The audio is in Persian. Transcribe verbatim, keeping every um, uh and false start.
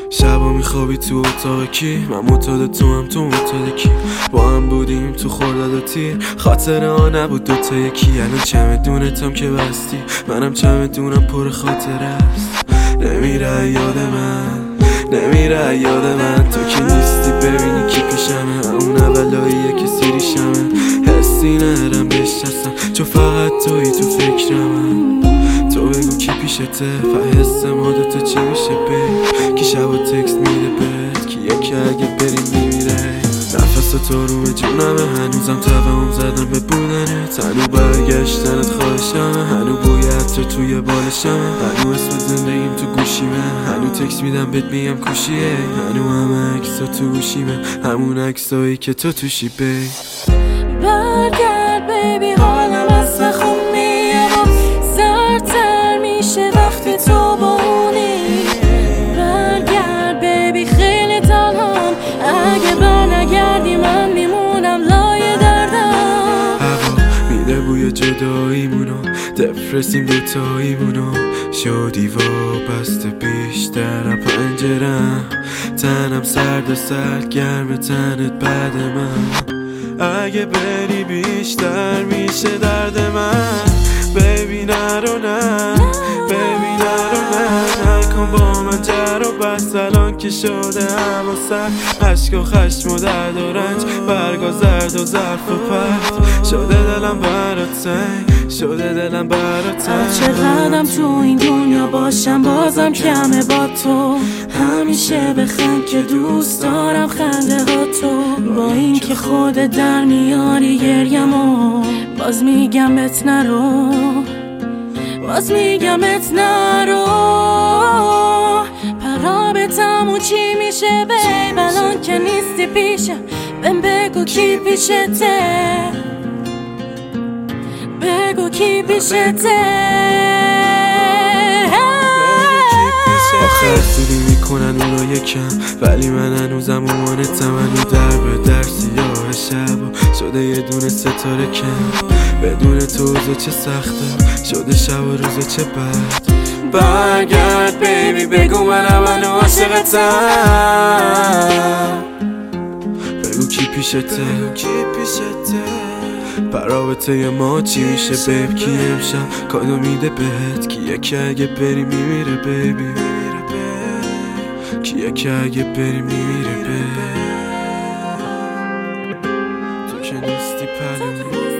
شبا میخوابی تو اتاق کی؟ من معتاد تو هم تو معتاد کی؟ با هم بودیم تو خورداد و تیر، خاطره ها نبود دوتا یکی. الان چمدونتم که بستی، منم چمدونم پر خاطره است. نمیره یاد من، نمیره یاد من، تو که نیستی ببینی کی پیشمه. اون اولاییه که سیریشمه، حسی نرم بشستم چون فقط توی تو فکرمم. تو بگو کی پیشته، فحس ما دوتا چی میشه بی؟ کی شبا تکست میده بهت، کی یکی اگه بریم میمیره. نفس تو رو به جونمه، هنوزم توهم زدم به بودنت. هنو برگشتنت خواهشمه، هنو بویت تو توی بالشمه. هنو اسم زندگیم تو گوشیمه، هنو تکست میدم بهت میگم کوشیه. هنو همه عکسا تو گوشیمه، همون عکسایی که تو توشی بی. برگرد بیبی، حالم از خون میاد، سردتر میشه وقتی تو با اونی. برگرد بیبی، خیلی تنهام، اگه برنگردی من میمونم لای دردم. هوا میده بوی جداییمونو، دپرسیم دوتاییمونو. شدی وابسته بیشتر پنجرم، تنم سرد و سرد گرم تنت بعد من. اگه بری بیشتر میشه درد من. بیبی نرو نه، بیبی نرو نه، نکن با من جر و بس. الان که شده هوا سرد، عشق و خشم و درد و رنج، برگا زرد و ظرف و پرد. شده دلم برات تنگ، شده دلم برات تنگ. چقدرم تو این دنیا باشم بازم کمه با تو. همیشه بخند که دوست دارم خنده ها تو. با این که خودت در میاری گریمو، باز میگم ات نرو، باز میگم ات نرو. پرابتمون چی میشه بیب، الان که نیستی پیشم. بهم بگو کی پیشته، بگو کی پیشته. آخر سوری میکنن اونا یکم، ولی من هنوزم اومانتم. هنو در به در سیاه شب شده یه دونه ستاره کم. بدون تو روزا چه سخته، شده شب و روزا چه بد. برگرد بیبی، بگو منم هنو عاشقتم. بگو کی پیشته، کی پیشته. برابطه ما چی میشه بیب، کی امشب کادو میده بهت. کیه که اگه بری میمیره بیبی، کیه که اگه بری میمیره بیب. تو که نیستی پلو